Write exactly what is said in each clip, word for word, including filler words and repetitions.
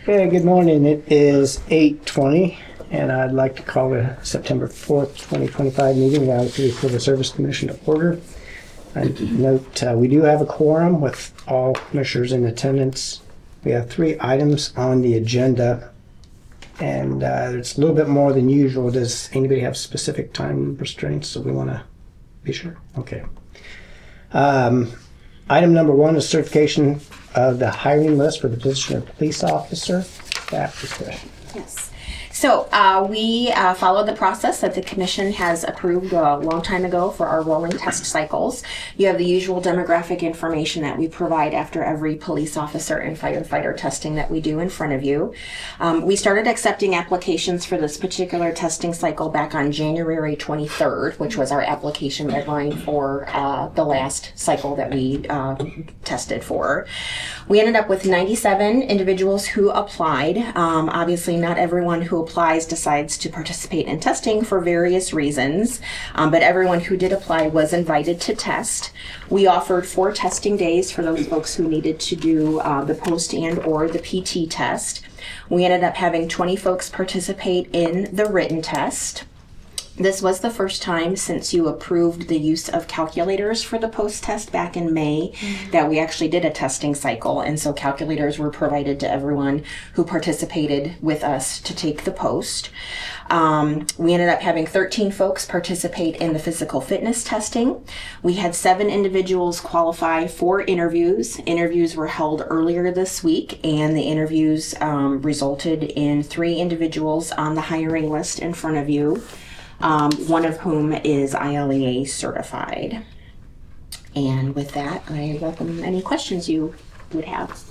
Okay, good morning. It is eight twenty, and I'd like to call the September fourth, twenty twenty-five meeting of the Alabama Civil Service Commission to order. I note uh, we do have a quorum with all commissioners in attendance. We have three items on the agenda, and uh, it's a little bit more than usual. Does anybody have specific time restraints so we want to be sure? Okay. Um, item number one is certification of the hiring list for the position of police officer. That discussion. Yes. So uh, we uh, followed the process that the commission has approved a long time ago for our rolling test cycles. You have the usual demographic information that we provide after every police officer and firefighter testing that we do in front of you. Um, we started accepting applications for this particular testing cycle back on January twenty-third, which was our application deadline for uh, the last cycle that we uh, tested for. We ended up with ninety-seven individuals who applied. Um, obviously, not everyone who applies decides to participate in testing for various reasons, um, but everyone who did apply was invited to test. We offered four testing days for those folks who needed to do uh, the post and or the P T test. We ended up having twenty folks participate in the written test. This was the first time since you approved the use of calculators for the post-test back in May mm-hmm. that we actually did a testing cycle, and so calculators were provided to everyone who participated with us to take the post. Um, we ended up having thirteen folks participate in the physical fitness testing. We had seven individuals qualify for interviews. Interviews were held earlier this week, and the interviews um, resulted in three individuals on the hiring list in front of you. Um, one of whom is I L E A certified. And with that, I welcome any questions you would have.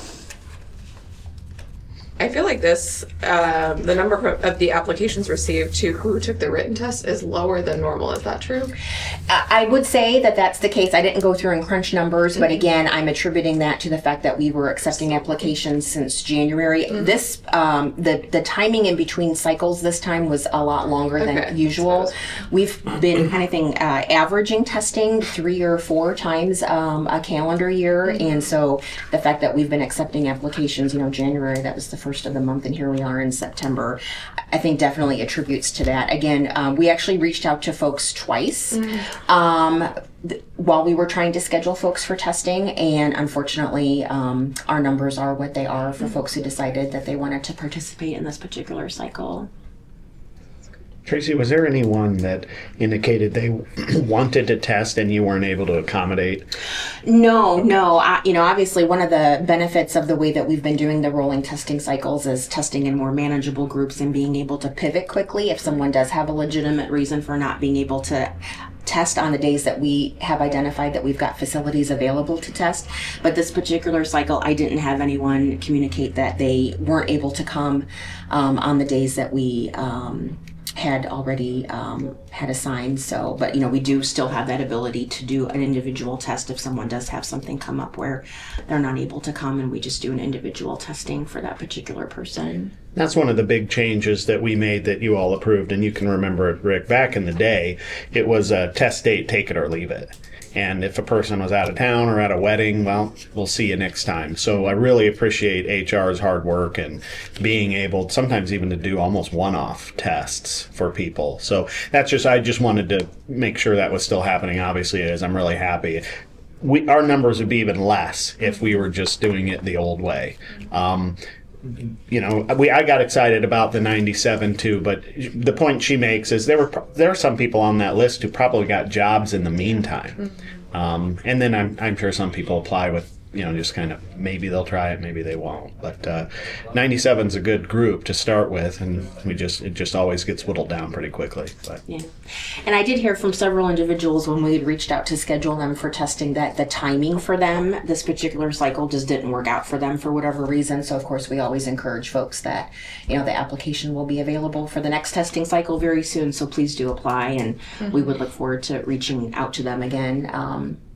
I feel like this, um, the number of the applications received to who took the written test is lower than normal. Is that true? I would say that that's the case. I didn't go through and crunch numbers, mm-hmm. but again, I'm attributing that to the fact that we were accepting applications since January. Mm-hmm. This, um, the, the timing in between cycles this time was a lot longer okay. than usual. We've been kind of thing, uh, averaging testing three or four times um, a calendar year, mm-hmm. and so the fact that we've been accepting applications, you know, January, that was the first of the month, and here we are in September, I think definitely attributes to that. Again, um, we actually reached out to folks twice mm-hmm. um, th- while we were trying to schedule folks for testing, and unfortunately um, our numbers are what they are for mm-hmm. folks who decided that they wanted to participate in this particular cycle. Tracy, was there anyone that indicated they wanted to test and you weren't able to accommodate? No, no. I, you know, obviously one of the benefits of the way that we've been doing the rolling testing cycles is testing in more manageable groups and being able to pivot quickly if someone does have a legitimate reason for not being able to test on the days that we have identified that we've got facilities available to test. But this particular cycle, I didn't have anyone communicate that they weren't able to come um, on the days that we um, had already um, had assigned. So, but you know, we do still have that ability to do an individual test if someone does have something come up where they're not able to come, and we just do an individual testing for that particular person. That's one of the big changes that we made that you all approved, and you can remember it, Rick, back in the day, it was a test date, take it or leave it. And if a person was out of town or at a wedding, well, we'll see you next time. So I really appreciate H R's hard work and being able sometimes even to do almost one-off tests for people. So that's just, I just wanted to make sure that was still happening. Obviously it is. I'm really happy. We, our numbers would be even less if we were just doing it the old way. Um, You know, we I got excited about the ninety-seven too, but the point she makes is there were there are some people on that list who probably got jobs in the meantime, mm-hmm. um, and then I'm I'm sure some people apply with, you know, just kind of maybe they'll try it, maybe they won't. But uh, ninety-seven's a good group to start with, and we just it just always gets whittled down pretty quickly. But yeah, and I did hear from several individuals when we had reached out to schedule them for testing that the timing for them this particular cycle just didn't work out for them for whatever reason. So of course we always encourage folks that, you know, the application will be available for the next testing cycle very soon. So please do apply, and mm-hmm. we would look forward to reaching out to them again. Um,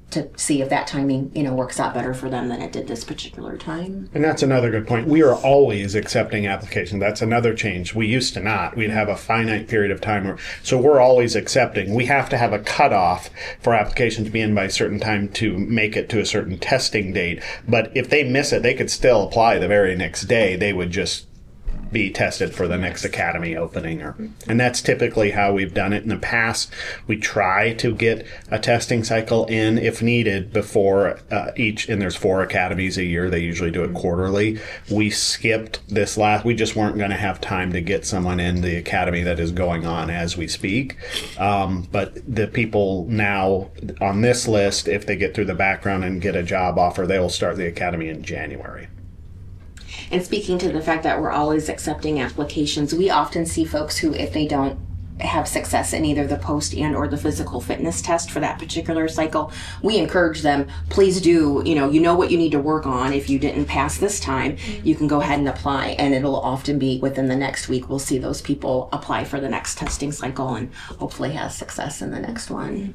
to see if that timing, you know, works out better for them than it did this particular time. And that's another good point. We are always accepting applications. That's another change. We used to not. We'd have a finite period of time. Where, so we're always accepting. We have to have a cutoff for applications to be in by a certain time to make it to a certain testing date. But if they miss it, they could still apply the very next day. They would just be tested for the next academy opening, or and that's typically how we've done it in the past. We try to get a testing cycle in if needed before uh, each, and there's four academies a year. They usually do it quarterly. We skipped this last, we just weren't going to have time to get someone in the academy that is going on as we speak. Um, but the people now on this list, if they get through the background and get a job offer, they will start the academy in January. And speaking to the fact that we're always accepting applications, we often see folks who, if they don't have success in either the post and or the physical fitness test for that particular cycle, we encourage them, please do, you know, you know what you need to work on. If you didn't pass this time, you can go ahead and apply, and it'll often be within the next week. We'll see those people apply for the next testing cycle and hopefully have success in the next one.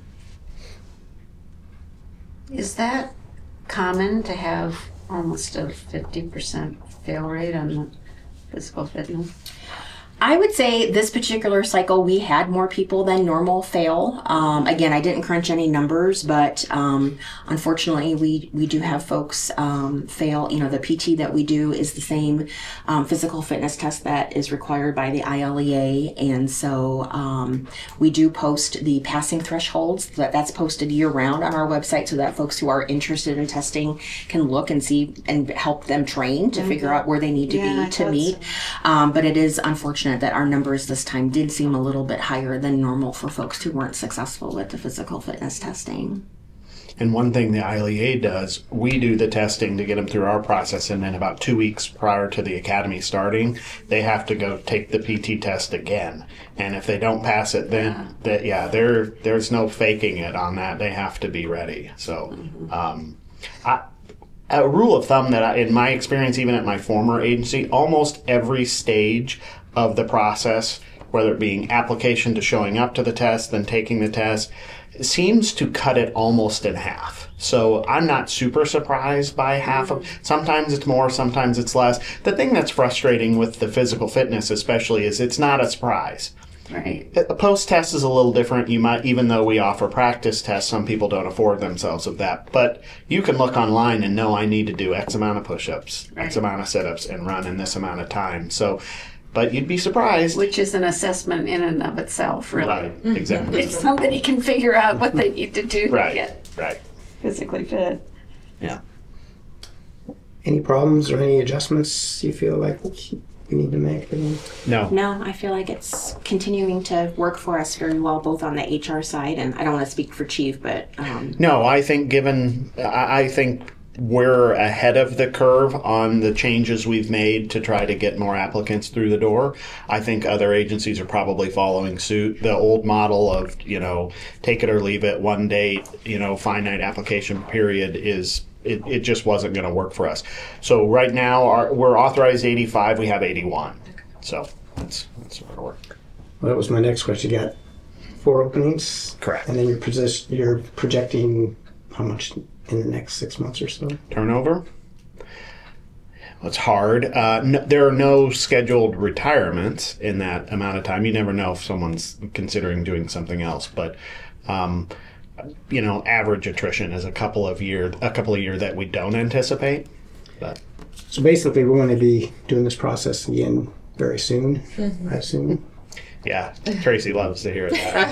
Is that common to have almost a fifty percent fail rate on the physical fitness? I would say this particular cycle, we had more people than normal fail. Um, again, I didn't crunch any numbers, but um, unfortunately, we, we do have folks um, fail. You know, the P T that we do is the same um, physical fitness test that is required by the I L E A. And so um, we do post the passing thresholds. That, that's posted year round on our website so that folks who are interested in testing can look and see and help them train to mm-hmm. figure out where they need to yeah, be to meet. So. Um, but it is unfortunate that our numbers this time did seem a little bit higher than normal for folks who weren't successful with the physical fitness testing. And one thing the I L E A does, we do the testing to get them through our process, and then about two weeks prior to the academy starting, they have to go take the P T test again. And if they don't pass it, then yeah, that, yeah there there's no faking it on that. They have to be ready. So, mm-hmm. um, I, a rule of thumb that I, in my experience, even at my former agency, almost every stage of the process, whether it being application to showing up to the test, then taking the test, seems to cut it almost in half. So I'm not super surprised by half of, sometimes it's more, sometimes it's less. The thing that's frustrating with the physical fitness especially is it's not a surprise. Right. A post-test is a little different. You might, even though we offer practice tests, some people don't afford themselves with that. But you can look online and know I need to do X amount of push-ups, right. X amount of sit-ups, and run in this amount of time. So, but you'd be surprised. Which is an assessment in and of itself, really. Right, exactly. If somebody can figure out what they need to do right. to get right. physically fit. Yeah. Any problems or any adjustments you feel like we need to make? No. No, I feel like it's continuing to work for us very well, both on the H R side, and I don't want to speak for Chief, but... Um, no, I think given... I, I think... we're ahead of the curve on the changes we've made to try to get more applicants through the door. I think other agencies are probably following suit. The old model of, you know, take it or leave it, one date, you know, finite application period is, it, it just wasn't going to work for us. So right now our, we're authorized eighty-five, we have eighty-one. So that's, that's where we're. Well, that was my next question. You got four openings? Correct. And then you're, position, you're projecting how much in the next six months or so? Turnover? Well, it's hard. Uh, no, there are no scheduled retirements in that amount of time. You never know if someone's considering doing something else. But, um, you know, average attrition is a couple of year, a couple of year that we don't anticipate. But so basically, we're going to be doing this process again very soon, mm-hmm. I assume. Yeah, Tracy loves to hear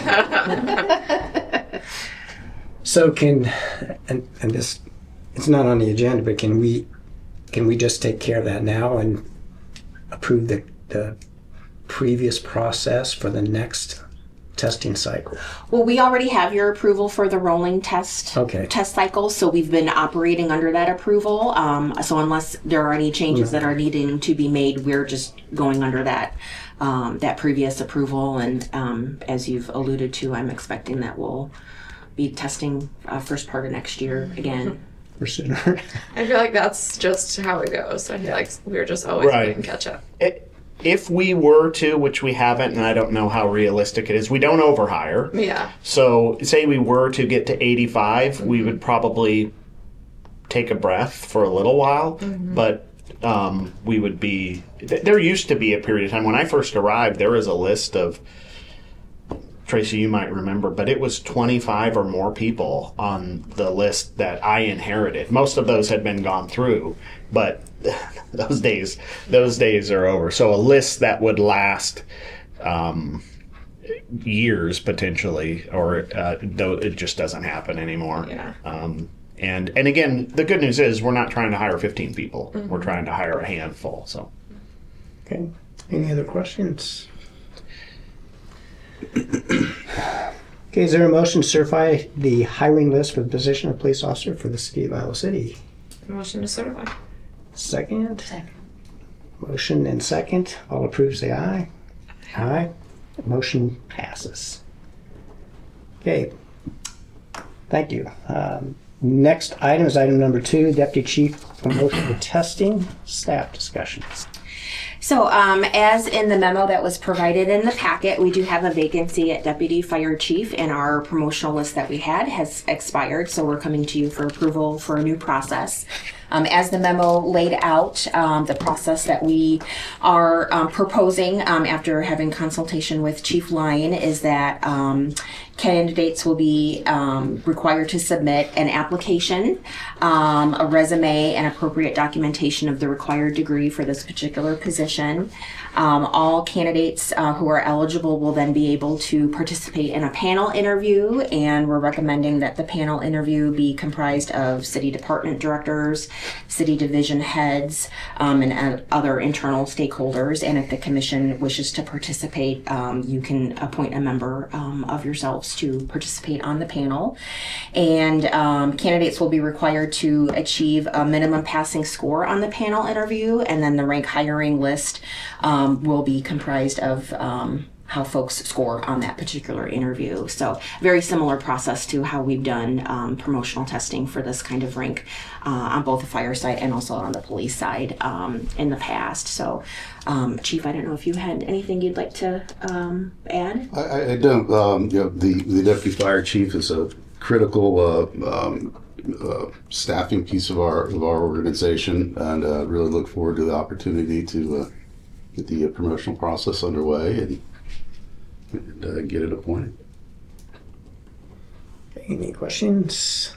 that. So can, and, and this, it's not on the agenda, but can we, can we just take care of that now and approve the, the previous process for the next testing cycle? Well, we already have your approval for the rolling test okay. test cycle, so we've been operating under that approval. Um, so unless there are any changes mm-hmm. that are needing to be made, we're just going under that um, that previous approval. And um, as you've alluded to, I'm expecting that we'll be testing uh, first part of next year again. Or sooner. I feel like that's just how it goes. I feel like we're just always right. playing catch up. It, if we were to, which we haven't, and I don't know how realistic it is, we don't overhire. Yeah. So say we were to get to eighty-five, we would probably take a breath for a little while, but um, we would be, th- there used to be a period of time when I first arrived, there was a list of, Tracy, you might remember, but it was twenty-five or more people on the list that I inherited. Most of those had been gone through, but those days, those days are over. So a list that would last um, years potentially, or uh, though it just doesn't happen anymore. Yeah. Um, and and again, the good news is we're not trying to hire fifteen people. Mm-hmm. We're trying to hire a handful. So. Okay. Any other questions? Okay, is there a motion to certify the hiring list for the position of police officer for the city of Iowa City? Motion to certify. Second. Second. Motion and second. All approved, say aye. Aye. Motion passes. Okay. Thank you. Um, next item is item number two, Deputy Chief Promotion for Testing, staff discussions. So, um, as in the memo that was provided in the packet, we do have a vacancy at Deputy Fire Chief, and our promotional list that we had has expired, so we're coming to you for approval for a new process. Um, as the memo laid out, um, the process that we are um, proposing um, after having consultation with Chief Lyon is that um, candidates will be um, required to submit an application, um, a resume, and appropriate documentation of the required degree for this particular position. Um, all candidates uh, who are eligible will then be able to participate in a panel interview, and we're recommending that the panel interview be comprised of city department directors, city division heads, um, and uh, other internal stakeholders. And if the commission wishes to participate, um, you can appoint a member um, of yourselves to participate on the panel. And um, candidates will be required to achieve a minimum passing score on the panel interview, and then the rank hiring list um, will be comprised of um, how folks score on that particular interview. So very similar process to how we've done um, promotional testing for this kind of rank uh, on both the fire side and also on the police side um, in the past. So um, Chief, I don't know if you had anything you'd like to um, add? I- I, I don't. Um, you know, the, the deputy fire chief is a critical uh, um, uh, staffing piece of our of our organization, and uh, really look forward to the opportunity to uh, get the uh, promotional process underway and, and uh, get it appointed. Any questions?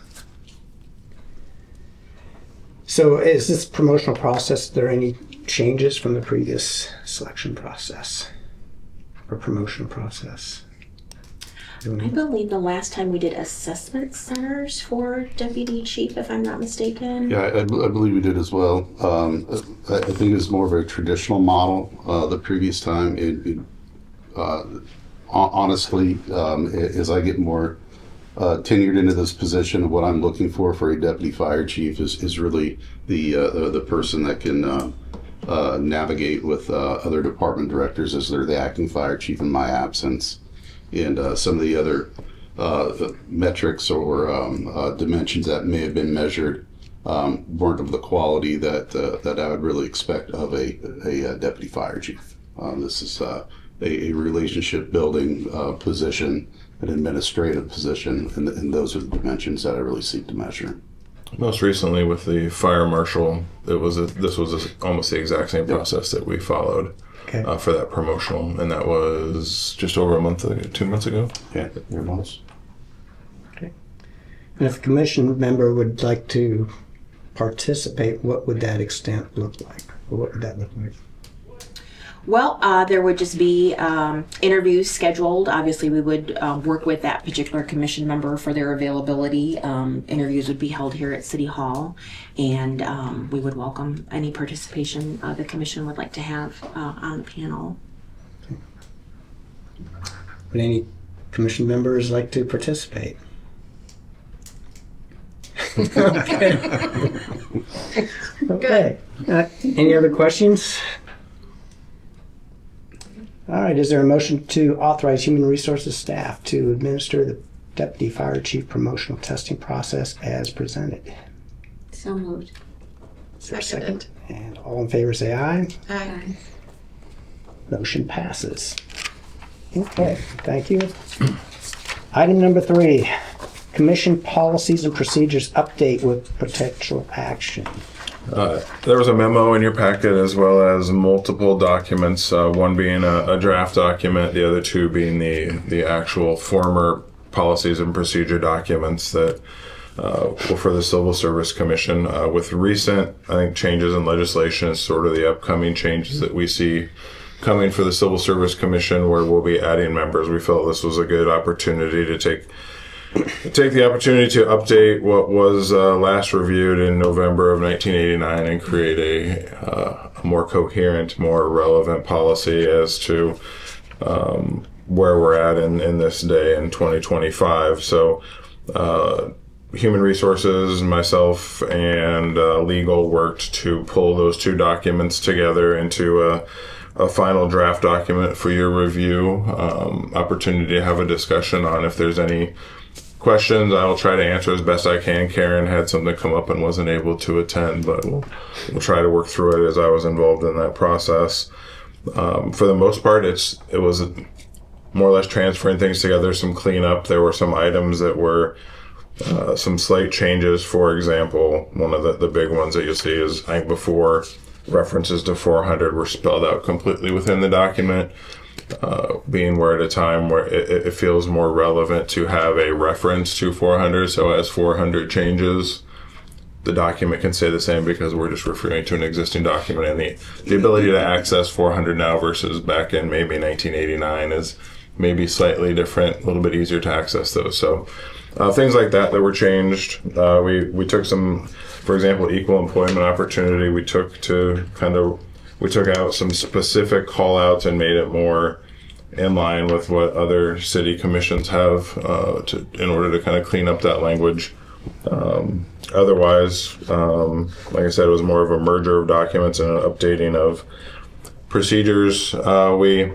So is this promotional process, are there any changes from the previous selection process or promotional process? I believe the last time we did assessment centers for deputy chief, if I'm not mistaken. Yeah, I, I believe we did as well. Um, I, I think it was more of a traditional model uh, the previous time. It, it, uh, honestly, um, as I get more uh, tenured into this position, what I'm looking for for a deputy fire chief is, is really the, uh, the the person that can uh, uh, navigate with uh, other department directors as they're the acting fire chief in my absence, and uh, some of the other uh, metrics or um, uh, dimensions that may have been measured um, weren't of the quality that uh, that I would really expect of a, a, a deputy fire chief. Um, this is uh, a, a relationship building uh, position, an administrative position, and, and those are the dimensions that I really seek to measure. Most recently with the fire marshal, it was a, this was a, almost the exact same process that we followed. Okay. Uh, for that promotional, and that was just over a month ago, two months ago. Yeah, there it was. Okay. And if a commission member would like to participate, what would that extent look like? Or what would that look like? Well, uh, there would just be um, interviews scheduled. Obviously, we would uh, work with that particular commission member for their availability. Um, interviews would be held here at City Hall, and um, we would welcome any participation uh, the commission would like to have uh, on the panel. Would any commission members like to participate? Okay. Okay. Uh, any other questions? All right, is there a motion to authorize human resources staff to administer the deputy fire chief promotional testing process as presented? So moved. Is there a Seconded. second? And all in favor say aye. Aye. Motion passes. Okay, thank you. Item number three, Commission Policies and Procedures Update with Potential Action. Uh, there was a memo in your packet as well as multiple documents, uh, one being a, a draft document, the other two being the, the actual former policies and procedure documents that uh, were for the Civil Service Commission. Uh, with recent, I think, changes in legislation, sort of the upcoming changes that we see coming for the Civil Service Commission, where we'll be adding members, we felt this was a good opportunity to take take the opportunity to update what was uh, last reviewed in November of nineteen eighty-nine and create a, uh, a more coherent, more relevant policy as to um, where we're at in, in this day in twenty twenty-five. So uh, Human Resources, myself, and uh, Legal worked to pull those two documents together into a a final draft document for your review, um, opportunity to have a discussion on if there's any questions. I'll try to answer as best I can. Karen had something come up and wasn't able to attend, but we'll, we'll try to work through it as I was involved in that process. Um, for the most part, it's it was more or less transferring things together, some cleanup. There were some items that were uh, some slight changes. For example, one of the, the big ones that you'll see is, I think before, references to four hundred were spelled out completely within the document. Uh, being we're at a time where it, it feels more relevant to have a reference to four hundred. So as four hundred changes, the document can stay the same because we're just referring to an existing document. And the, the ability to access four hundred now versus back in maybe nineteen eighty-nine is maybe slightly different, a little bit easier to access those. So uh, things like that that were changed. Uh, we, we took some, for example, equal employment opportunity. We took to kind of We took out some specific call outs and made it more in line with what other city commissions have uh, to, in order to kind of clean up that language. Um, otherwise, um, like I said, it was more of a merger of documents and an updating of procedures. Uh, we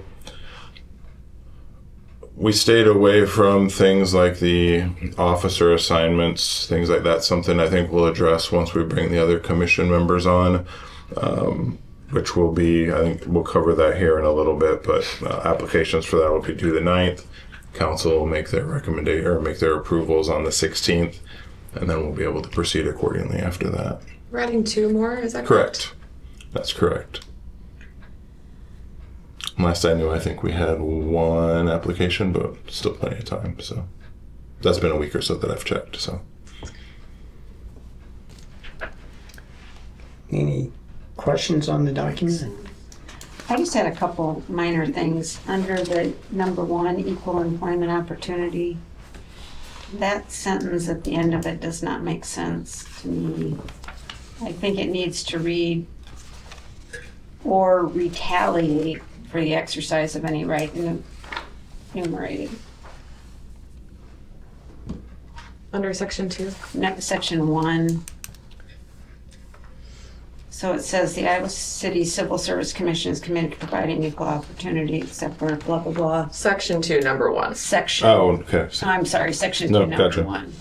we stayed away from things like the officer assignments, things like that. Something I think we'll address once we bring the other commission members on. Um, which will be, I think we'll cover that here in a little bit, but uh, applications for that will be due the ninth. Council will make their recommendation or make their approvals on the sixteenth, and then we'll be able to proceed accordingly after that. We're adding two more, is that correct? Correct. That's correct. Last I knew, I think we had one application, but still plenty of time. So that's been a week or so that I've checked. So. Any questions on the document? I just had a couple minor things. Under the number one, equal employment opportunity, that sentence at the end of it does not make sense to me. I think it needs to read, or retaliate for the exercise of any right enumerated. Under section two? No, section one. So it says the Iowa City Civil Service Commission is committed to providing equal opportunity except for blah, blah, blah. Section two, number one. Section. Oh, okay. I'm sorry, section No, two, number gotcha. one.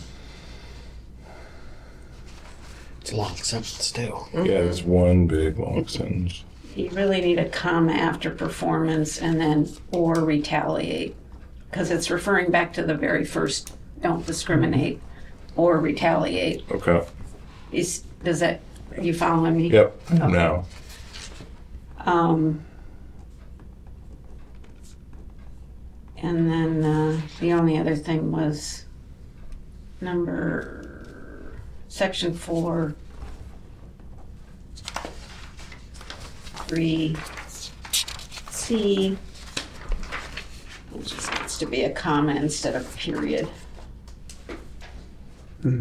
It's a long sentence too. Yeah, it's one big long sentence. You really need a comma after performance and then or retaliate, because it's referring back to the very first, don't discriminate or retaliate. Okay. Is, does that, are you following me? Yep. Okay. Now. Um, and then uh, the only other thing was number, section four, three, C. It just needs to be a comma instead of a period. Hmm.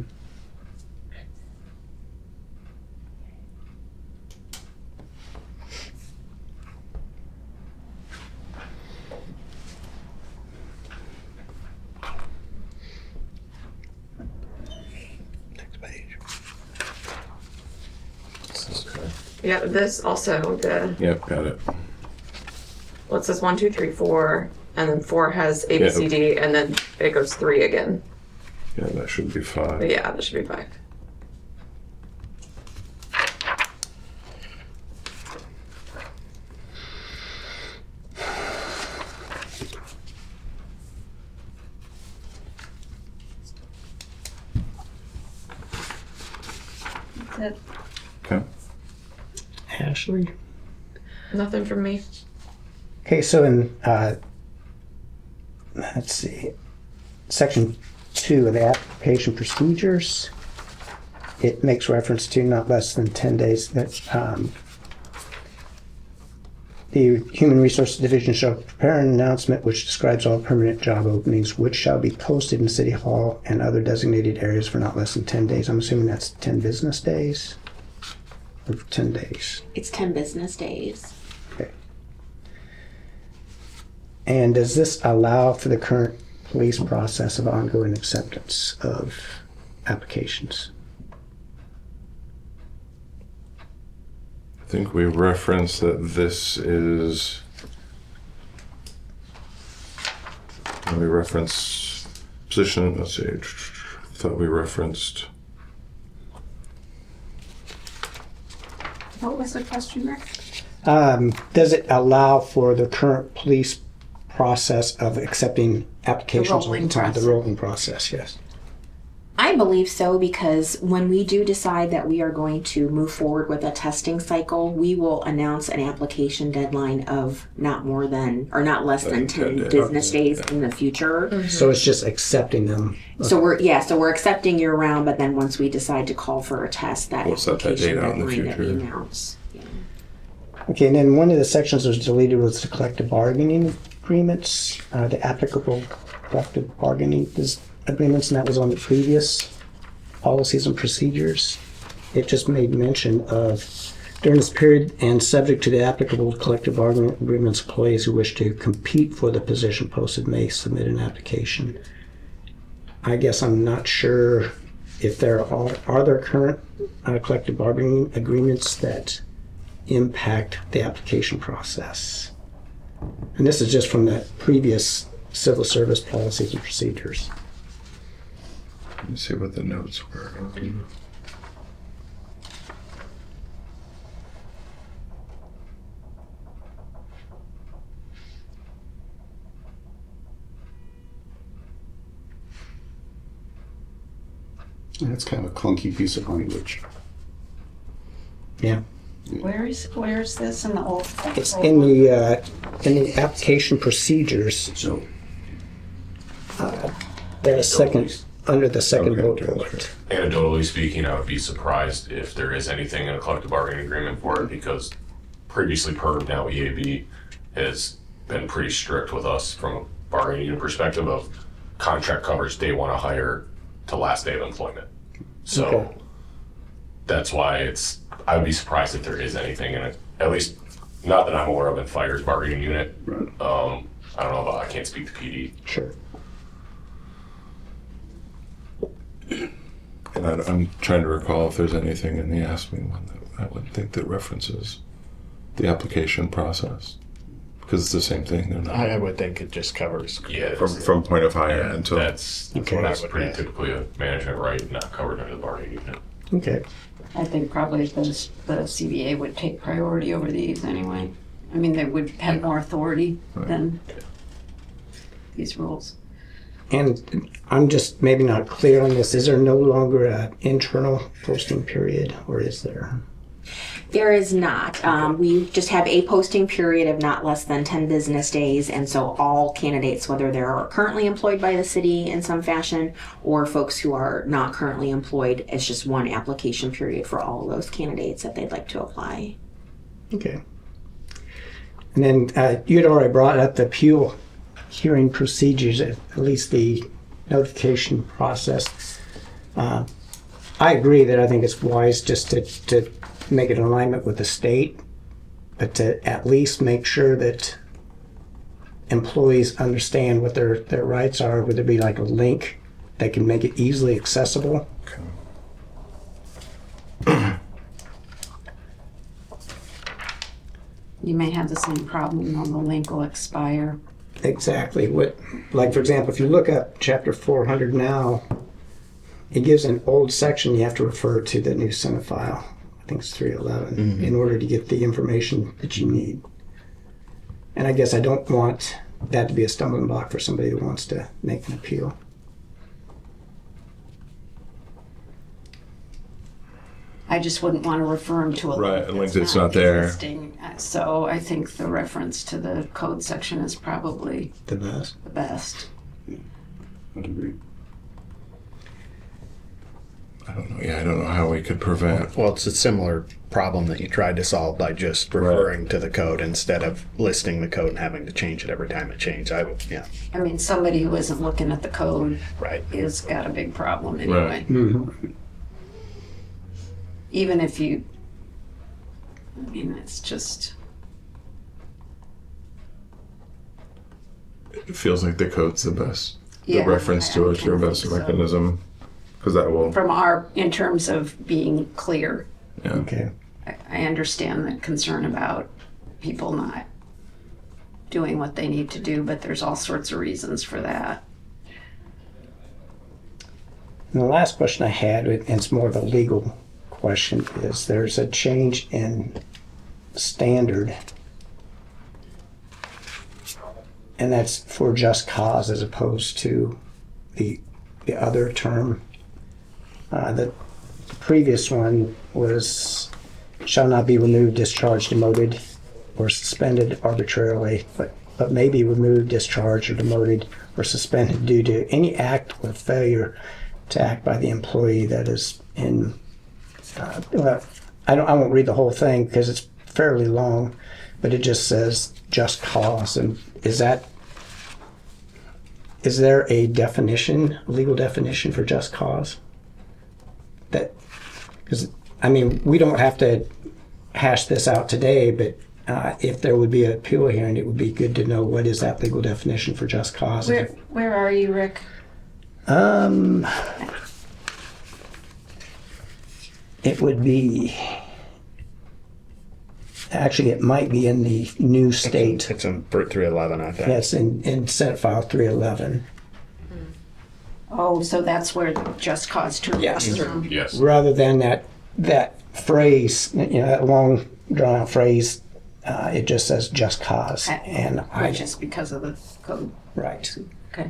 Next page. Yeah, this also, the, Yep, got it. well, it says one, two, three, four, and then four has A, B, Yeah. C, D, and then it goes three again. Yeah, that should be five. But yeah, that should be five. That- Okay. Ashley? Nothing from me. Okay, so in, uh, let's see, section two of the application procedures, it makes reference to not less than ten days that um, the Human Resources Division shall prepare an announcement which describes all permanent job openings which shall be posted in City Hall and other designated areas for not less than ten days. I'm assuming that's ten business days? Or ten days? It's ten business days. Okay. And does this allow for the current police process of ongoing acceptance of applications? I think we referenced that this is. We reference position. Let's see. I thought we referenced. What was the question, Rick? Um, does it allow for the current police process of accepting applications all the rolling time? The process. rolling process, yes. I believe so because when we do decide that we are going to move forward with a testing cycle, we will announce an application deadline of not more than, or not less than ten ten days. business Okay. days in the future. So it's just accepting them. So we're, yeah, so we're accepting year round, but then once we decide to call for a test, that We'll set that application date out in the deadline that we future. announce. Yeah. Okay, and then one of the sections that was deleted was the collective bargaining agreements, uh, the applicable collective bargaining dis- agreements, and that was on the previous policies and procedures. It just made mention of during this period and subject to the applicable collective bargaining agreements, employees who wish to compete for the position posted may submit an application. I guess I'm not sure if there are, are there current uh, collective bargaining agreements that impact the application process. And this is just from the previous civil service policies and procedures. Let me see what the notes were. That's kind of a clunky piece of language. Yeah. Where is, where is this in the old? It's in the, uh, in the application procedures, So, the second, under the second Okay, bullet okay. point. Anecdotally speaking, I would be surprised if there is anything in a collective bargaining agreement for it because previously P E R B, now E A B, has been pretty strict with us from a bargaining unit perspective of contract covers day one of hire to last day of employment. So Okay. that's why it's, I would be surprised if there is anything in it, at least not that I'm aware of in fire's bargaining unit. right. Um, I don't know about, I can't speak to P D. Sure. And I, I'm trying to recall if there's anything in the Ask Me one that I would think that references the application process. Because it's the same thing. They're not. I, I would think it just covers. Yeah, From, it's- from point of hire yeah, until. that's, Okay. that's, that's I would pretty guess. typically a management right, not covered under the bargaining unit. Okay. I think probably the, the C B A would take priority over these anyway. I mean, they would have more authority than these rules. And I'm just maybe not clear on this. Is there no longer an internal posting period, or is there? There is not. Um, we just have a posting period of not less than ten business days, and so all candidates, whether they're currently employed by the city in some fashion or folks who are not currently employed, it's just one application period for all of those candidates that they'd like to apply. Okay. And then uh, you had already brought up the appeal hearing procedures, at least the notification process. Uh, I agree that I think it's wise just to, to make it in alignment with the state, but to at least make sure that employees understand what their, their rights are. Would there be like a link that can make it easily accessible? You may have the same problem when the link will expire. Exactly. What, like for example, if you look up chapter four hundred now, it gives an old section you have to refer to the new Senate file. I think it's three eleven in order to get the information that you need. And I guess I don't want that to be a stumbling block for somebody who wants to make an appeal. I I just wouldn't want to refer them to a Right, link a link that's that's not there. existing. Uh, So I think the reference to the code section is probably The best. the best. I'd agree. I don't know. Yeah, I don't know how we could prevent. Well, it's a similar problem that you tried to solve by just referring to the code instead of listing the code and having to change it every time it changed. I would, yeah, I mean, somebody who isn't looking at the code right. is got a big problem anyway. Right. Even if you, I mean, it's just, It feels like the code's the best. Yeah, the reference I- to I it's your kinda best think so. mechanism. Because that will. from our, in terms of being clear. Yeah. Okay. I, I understand the concern about people not doing what they need to do, but there's all sorts of reasons for that. And the last question I had, and it's more of a legal question, is there's a change in standard, and that's for just cause as opposed to the the other term. Uh, the previous one was shall not be removed, discharged, demoted, or suspended arbitrarily, but but may be removed, discharged, or demoted, or suspended due to any act or failure to act by the employee that is in. Uh, well, I don't. I won't read the whole thing because it's fairly long, but it just says just cause. And is that is there a definition, legal definition for just cause? That because I mean we don't have to hash this out today, but uh, if there would be an appeal hearing, it would be good to know what is that legal definition for just cause. Where, where are you, Rick? Um, it would be, actually, it might be in the new state. It's in three eleven, I think. Yes, in, in Senate File three eleven. Oh, so that's where just cause term Yes. comes from. Yes. Rather than that, that phrase, you know, that long drawn out phrase, uh, it just says just cause. And I, Which is because of the code. right. Okay.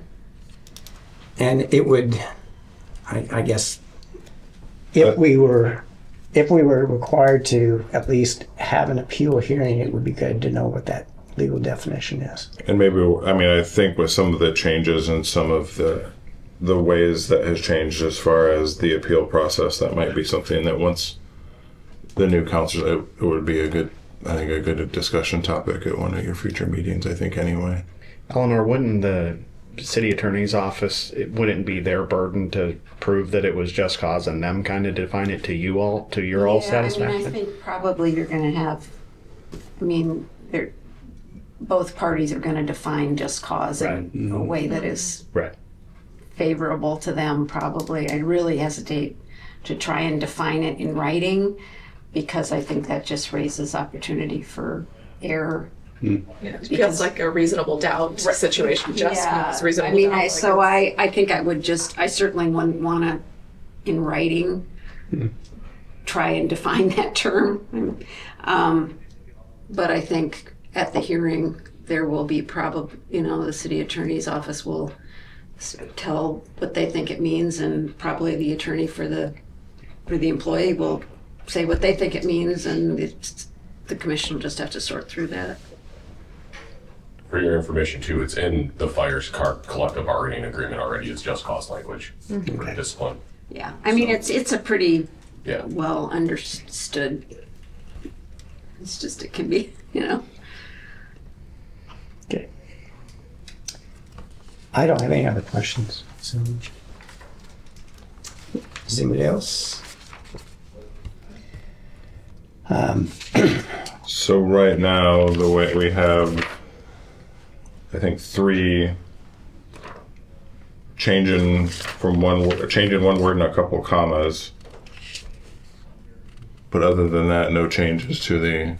And it would, I, I guess, if we were, if we were required to at least have an appeal hearing, it would be good to know what that legal definition is. And maybe, I mean, I think with some of the changes and some of the the ways that has changed as far as the appeal process, that might be something that once the new council, it, it would be a good, I think, a good discussion topic at one of your future meetings, I think, anyway. Eleanor, wouldn't the city attorney's office, it wouldn't be their burden to prove that it was just cause and them kind of define it to you all, to your all Yeah, I mean, I satisfaction? think probably you're gonna have, I mean, they're, both parties are gonna define just cause in a way that is Right. favorable to them, probably. I really hesitate to try and define it in writing because I think that just raises opportunity for error. Yeah, it feels like a reasonable doubt situation. Just Yeah, it's reasonable I mean, doubt, I, like so it's- I, I think I would just, I certainly wouldn't want to, in writing, try and define that term. Um, but I think at the hearing, there will be probably, you know, the city attorney's office will s- tell what they think it means, and probably the attorney for the, for the employee will say what they think it means, and it's, the commission will just have to sort through that. For your information too, it's in the fire's car collective bargaining agreement already. It's just cause language for discipline. Yeah, I mean, it's, it's a pretty Yeah. well understood. It's just, it can be, you know. Okay. I don't have any other questions. So, does anybody else? Um, So right now, the way we have, I think, three changing from one, wo- changing one word and a couple commas. But other than that, no changes to the,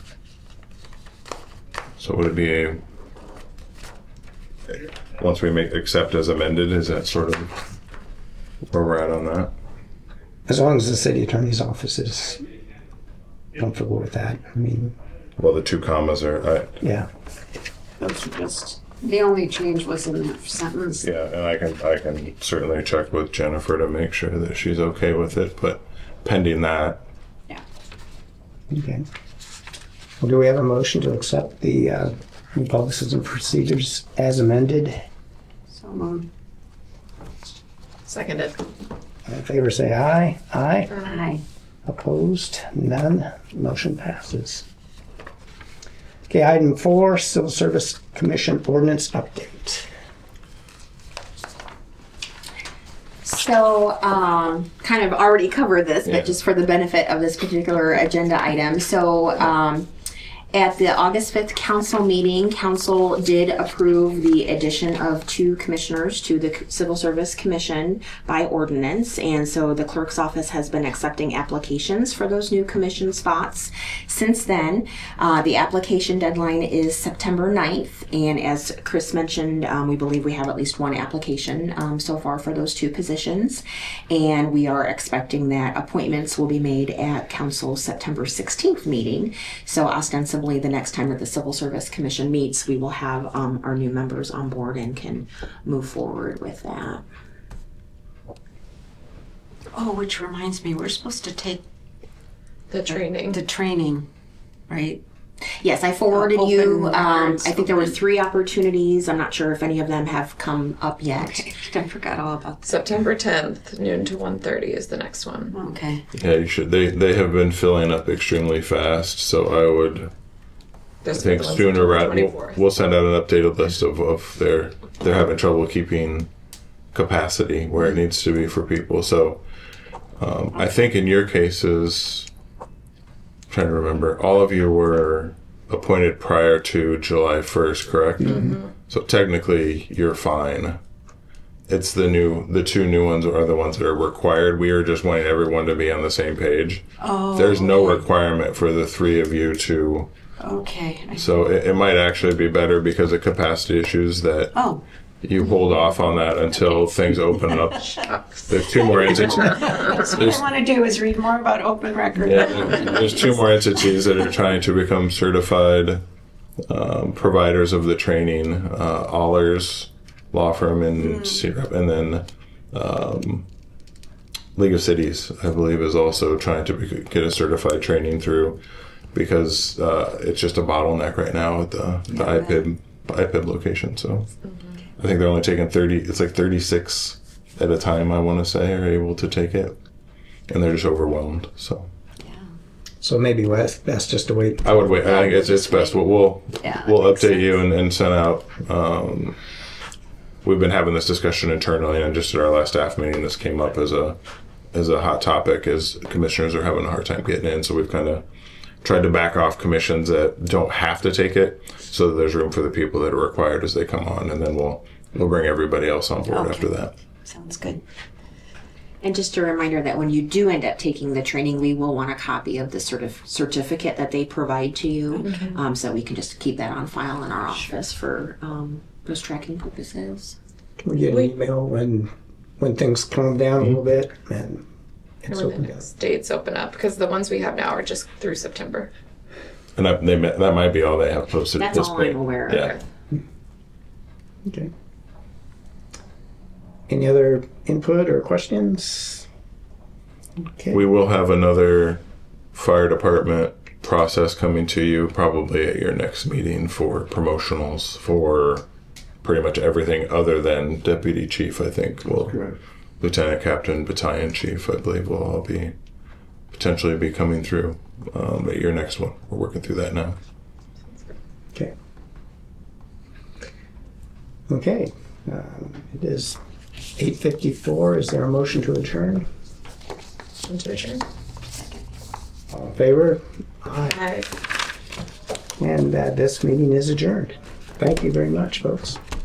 so would it be a, once we make accept as amended, is that sort of where we're at on that? as long as the city attorney's office is comfortable with that. I mean, Well, the two commas are, I, yeah. Those are just, the only change was in that sentence. yeah, and I can, I can certainly check with Jennifer to make sure that she's okay with it, but pending that, Yeah. Okay. Well, do we have a motion to accept the uh, new policies and procedures as amended? So moved. Seconded. All in favor, say aye. Aye. Aye. Opposed? None. Motion passes. Okay, item four, Civil Service Commission ordinance update. So, um, kind of already covered this, Yeah. but just for the benefit of this particular agenda item. So, um, at the August fifth council meeting, council did approve the addition of two commissioners to the Civil Service Commission by ordinance. And so the clerk's office has been accepting applications for those new commission spots. Since then, uh, the application deadline is September ninth. And as Chris mentioned, um, we believe we have at least one application um, so far for those two positions. And we are expecting that appointments will be made at council's September sixteenth meeting. So ostensibly, the next time that the Civil Service Commission meets, we will have um, our new members on board and can move forward with that. Oh, which reminds me, we're supposed to take The training. the training, right? Yes, I forwarded Open you. Um, records, I think there were open- three opportunities. I'm not sure if any of them have come up yet. I forgot all about that. September tenth, noon to one thirty is the next one. Okay. Yeah, you should. They they have been filling up extremely fast, so I would. I There's think the one sooner September rather we'll, twenty-fourth. we'll send out an updated list of, of their they're having trouble keeping capacity where it needs to be for people. So um, I think in your cases, I'm trying to remember, all of you were appointed prior to July first, correct? Mm-hmm. So technically you're fine. It's the new the two new ones are the ones that are required. We are just wanting everyone to be on the same page. Oh. There's no okay. requirement for the three of you to. Okay. I- So it, it might actually be better because of capacity issues that Oh. you hold off on that until things open up. There's two more entities. That's what I want to do is read more about open record. Yeah, there's two more entities that are trying to become certified um, providers of the training. Uh, Allers Law Firm in C R E P, and then um, League of Cities, I believe, is also trying to be, get a certified training through because uh, it's just a bottleneck right now at the, the I P I B I P I B location. So I think they're only taking thirty. It's like thirty-six at a time. I want to say are able to take it, and they're just overwhelmed. So. So maybe Wes, best just to wait. I would wait. I think it's, it's best. We'll we'll, Yeah, that we'll makes update sense. you and, and send out. Um, we've been having this discussion internally, and just at our last staff meeting, this came up as a as a hot topic. As commissioners are having a hard time getting in, so we've kind of tried to back off commissions that don't have to take it, so that there's room for the people that are required as they come on, and then we'll we'll bring everybody else on board Okay. after that. Sounds good. And just a reminder that when you do end up taking the training, we will want a copy of the certif- certificate that they provide to you, um, so we can just keep that on file in our office for um, those tracking purposes. Can we get an email when when things calm down a little bit and it's When open the down? next dates open up, because the ones we have now are just through September. And that they, may- that might be all they have posted at That's this all point. I'm aware of. Yeah. Okay. Any other input or questions? Okay. We will have another fire department process coming to you probably at your next meeting for promotionals for pretty much everything other than deputy chief. I think will lieutenant captain, battalion chief. I believe will all be potentially be coming through um, at your next one. We're working through that now. Okay. Okay. Um, it is eight fifty-four. Is there a motion to adjourn? Into adjourn. All in favor? Aye. Hi. And uh, this meeting is adjourned. Thank you very much, folks.